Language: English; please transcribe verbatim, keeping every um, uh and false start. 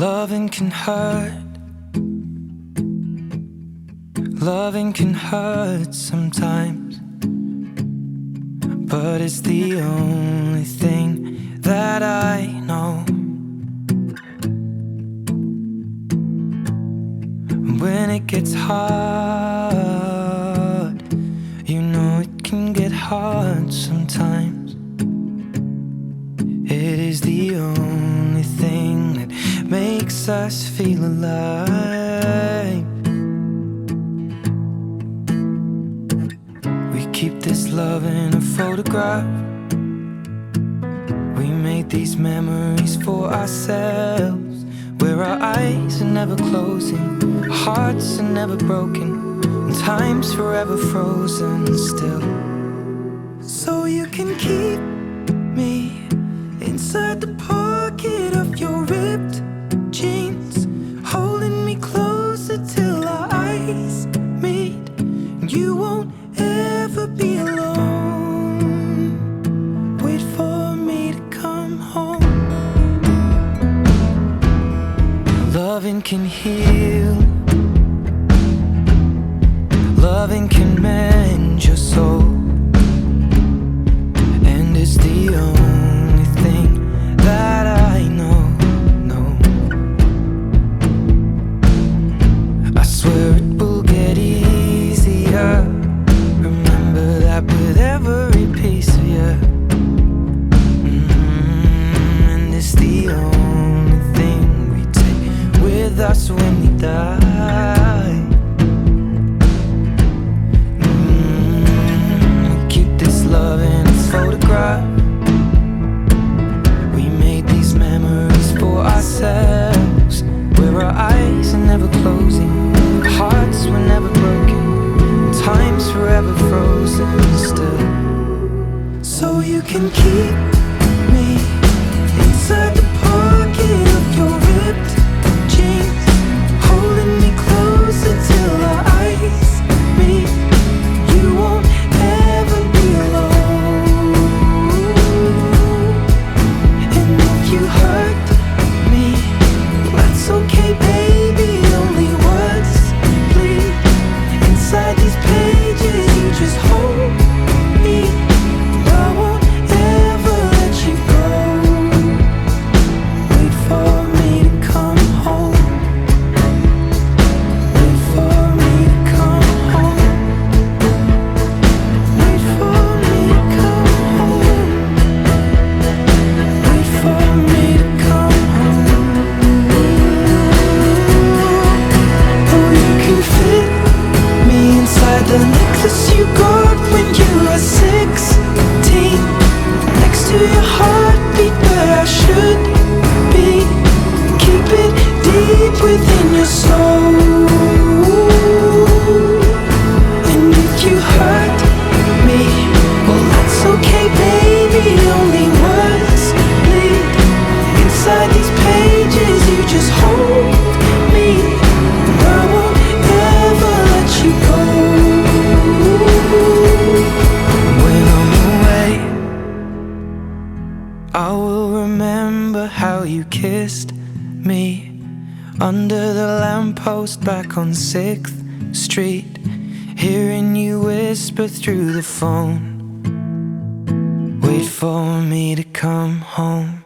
Loving can hurt. Loving can hurt sometimes, but it's the only thing that I know. When it gets hard, you know it can get hard sometimes. It is the only thing that makes us feel alive. We keep this love in a photograph. We made these memories for ourselves, where our eyes are never closing, our hearts are never broken, and time's forever frozen still. So you can keep me inside the pocket of your ripped jeans, holding me closer till our eyes meet. You won't ever be alone. Wait for me to come home. Loving can heal. Loving can mend your soul, and it's the only thing that I know, no. I swear it will get easier. Remember that with every piece of you. Mm-hmm. And it's the only thing we take with us when we die. Mm-hmm. We keep this love in a photograph. We made these memories for ourselves, where our eyes are never closing, our hearts were never broken, time's forever frozen still. So you can keep me inside the pocket of your ripped jeans, holding me closer till our eyes meet. You won't ever be alone. And if you hurt me, that's okay, baby. Only words bleed inside these pages. You just hold me. I won't ever let you go. Wait for me to come home. Wait for me to come home. Wait for me to come home. Wait for me to come home. Oh, you can fit me inside the necklace you got when you were sixteen, next to your heartbeat where I should be. Keep it deep within your soul. And if you hurt me, well, that's okay, baby. Only words bleed inside these pages. You just hold me. I won't ever let you go. When I'm away, I will remember how you kissed me under the lamppost back on sixth street, hearing you whisper through the phone. Wait for me to come home.